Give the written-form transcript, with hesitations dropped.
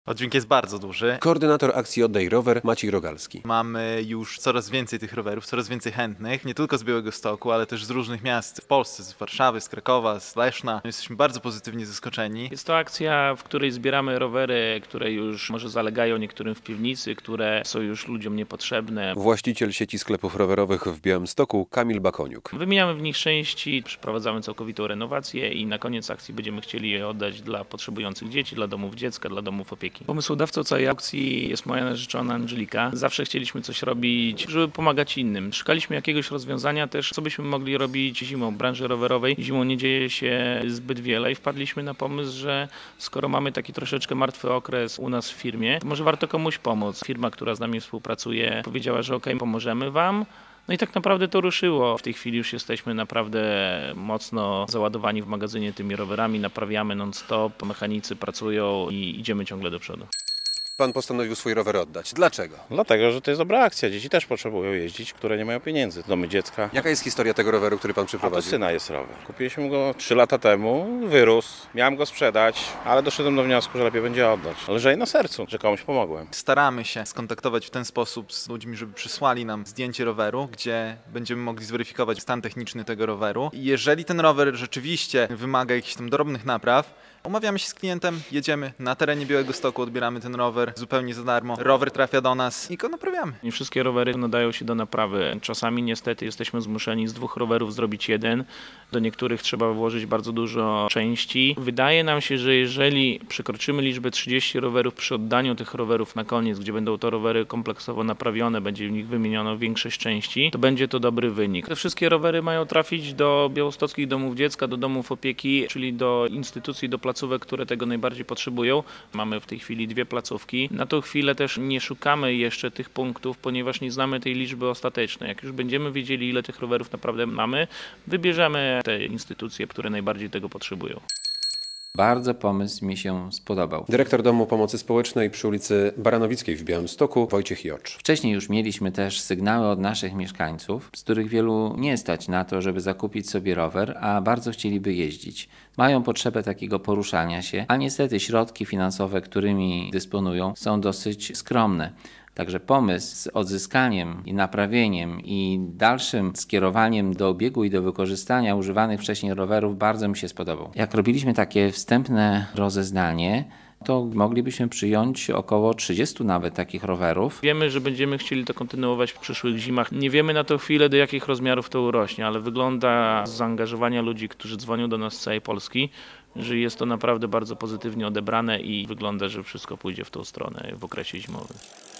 Oddźwięk jest bardzo duży. Koordynator akcji Oddaj Rower Maciej Rogalski. Mamy już coraz więcej tych rowerów, coraz więcej chętnych, nie tylko z Białegostoku, ale też z różnych miast w Polsce, z Warszawy, z Krakowa, z Leszna. Jesteśmy bardzo pozytywnie zaskoczeni. Jest to akcja, w której zbieramy rowery, które już może zalegają niektórym w piwnicy, które są już ludziom niepotrzebne. Właściciel sieci sklepów rowerowych w Białymstoku Kamil Bakoniuk. Wymieniamy w nich części, przeprowadzamy całkowitą renowację i na koniec akcji będziemy chcieli je oddać dla potrzebujących dzieci, dla domów dziecka, dla domów opieki. Pomysłodawcą całej akcji jest moja narzeczona Angelika. Zawsze chcieliśmy coś robić, żeby pomagać innym. Szukaliśmy jakiegoś rozwiązania też, co byśmy mogli robić zimą w branży rowerowej. Zimą nie dzieje się zbyt wiele i wpadliśmy na pomysł, że skoro mamy taki troszeczkę martwy okres u nas w firmie, to może warto komuś pomóc. Firma, która z nami współpracuje, powiedziała, że okej, pomożemy wam. No i tak naprawdę to ruszyło. W tej chwili już jesteśmy naprawdę mocno załadowani w magazynie tymi rowerami, naprawiamy non-stop, mechanicy pracują i idziemy ciągle do przodu. Pan postanowił swój rower oddać. Dlaczego? Dlatego, że to jest dobra akcja. Dzieci też potrzebują jeździć, które nie mają pieniędzy. Domy dziecka. Jaka jest historia tego roweru, który pan A to przyprowadził? syna jest rower. Kupiliśmy go 3 lata temu, wyrósł. Miałem go sprzedać, ale doszedłem do wniosku, że lepiej będzie oddać. Leżej na sercu, że komuś pomogłem. Staramy się skontaktować w ten sposób z ludźmi, żeby przysłali nam zdjęcie roweru, gdzie będziemy mogli zweryfikować stan techniczny tego roweru. I jeżeli ten rower rzeczywiście wymaga jakichś tam drobnych napraw, umawiamy się z klientem, jedziemy na terenie Białegostoku, odbieramy ten rower zupełnie za darmo. Rower trafia do nas i go naprawiamy. Nie wszystkie rowery nadają się do naprawy. Czasami niestety jesteśmy zmuszeni z 2 rowerów zrobić jeden. Do niektórych trzeba włożyć bardzo dużo części. Wydaje nam się, że jeżeli przekroczymy liczbę 30 rowerów przy oddaniu tych rowerów na koniec, gdzie będą to rowery kompleksowo naprawione, będzie w nich wymieniono większość części, to będzie to dobry wynik. Te wszystkie rowery mają trafić do białostockich domów dziecka, do domów opieki, czyli do instytucji, do placówek, które tego najbardziej potrzebują. Mamy w tej chwili 2 placówki. Na tą chwilę też nie szukamy jeszcze tych punktów, ponieważ nie znamy tej liczby ostatecznej. Jak już będziemy wiedzieli, ile tych rowerów naprawdę mamy, wybierzemy te instytucje, które najbardziej tego potrzebują. Bardzo pomysł mi się spodobał. Dyrektor Domu Pomocy Społecznej przy ulicy Baranowickiej w Białymstoku Wojciech Jocz. Wcześniej już mieliśmy też sygnały od naszych mieszkańców, z których wielu nie stać na to, żeby zakupić sobie rower, a bardzo chcieliby jeździć. Mają potrzebę takiego poruszania się, a niestety środki finansowe, którymi dysponują, są dosyć skromne. Także pomysł z odzyskaniem i naprawieniem i dalszym skierowaniem do obiegu i do wykorzystania używanych wcześniej rowerów bardzo mi się spodobał. Jak robiliśmy takie wstępne rozeznanie, to moglibyśmy przyjąć około 30 nawet takich rowerów. Wiemy, że będziemy chcieli to kontynuować w przyszłych zimach. Nie wiemy na tę chwilę, do jakich rozmiarów to urośnie, ale wygląda z zaangażowania ludzi, którzy dzwonią do nas z całej Polski, że jest to naprawdę bardzo pozytywnie odebrane i wygląda, że wszystko pójdzie w tą stronę w okresie zimowym.